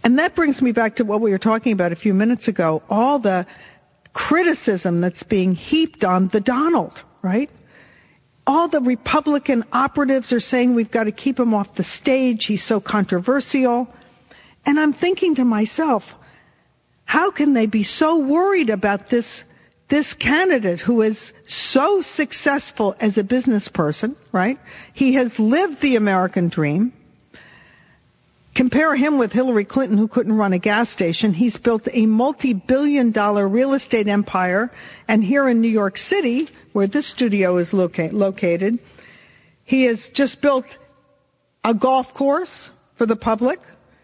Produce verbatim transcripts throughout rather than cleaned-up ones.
And that brings me back to what we were talking about a few minutes ago, all the criticism that's being heaped on the Donald, right? All the Republican operatives are saying we've got to keep him off the stage. He's so controversial. And I'm thinking to myself, how can they be so worried about this, this candidate who is so successful as a business person, right? He has lived the American dream. Compare him with Hillary Clinton, who couldn't run a gas station. He's built a multi-billion dollar real estate empire. And here in New York City, where this studio is loca- located, he has just built a golf course for the public.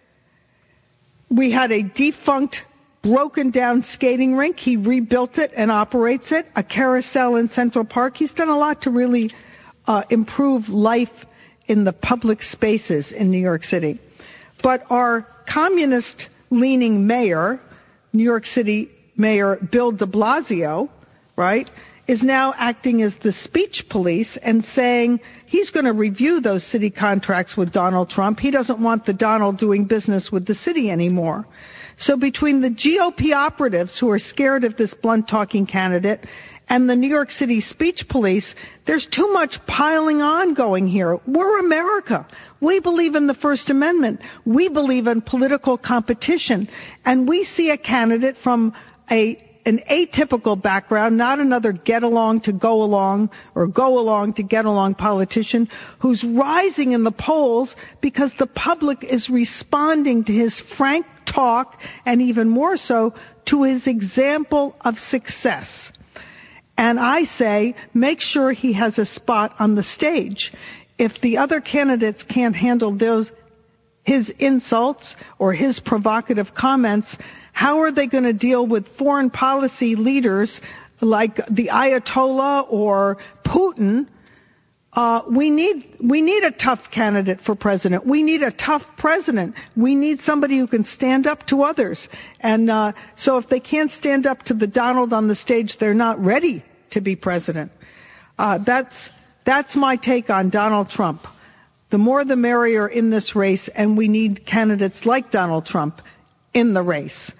We had a defunct, broken down skating rink. He rebuilt it and operates it. A carousel in Central Park. He's done a lot to really uh, improve life in the public spaces in New York City. But our communist-leaning mayor, New York City Mayor Bill de Blasio, right, is now acting as the speech police and saying he's going to review those city contracts with Donald Trump. He doesn't want the Donald doing business with the city anymore. So between the G O P operatives who are scared of this blunt-talking candidate and the New York City speech police, there's too much piling on going here. We're America. We believe in the First Amendment. We believe in political competition. And we see a candidate from a an atypical background, not another get-along to go along or go-along to get-along politician who's rising in the polls because the public is responding to his frank talk and even more so to his example of success. And I say, make sure he has a spot on the stage. If the other candidates can't handle those, his insults or his provocative comments, how are they going to deal with foreign policy leaders like the Ayatollah or Putin? Uh, we need we need a tough candidate for president. We need a tough president. We need somebody who can stand up to others. And uh, so if they can't stand up to the Donald on the stage, they're not ready to be president. Uh, that's that's my take on Donald Trump. The more the merrier in this race, and we need candidates like Donald Trump in the race.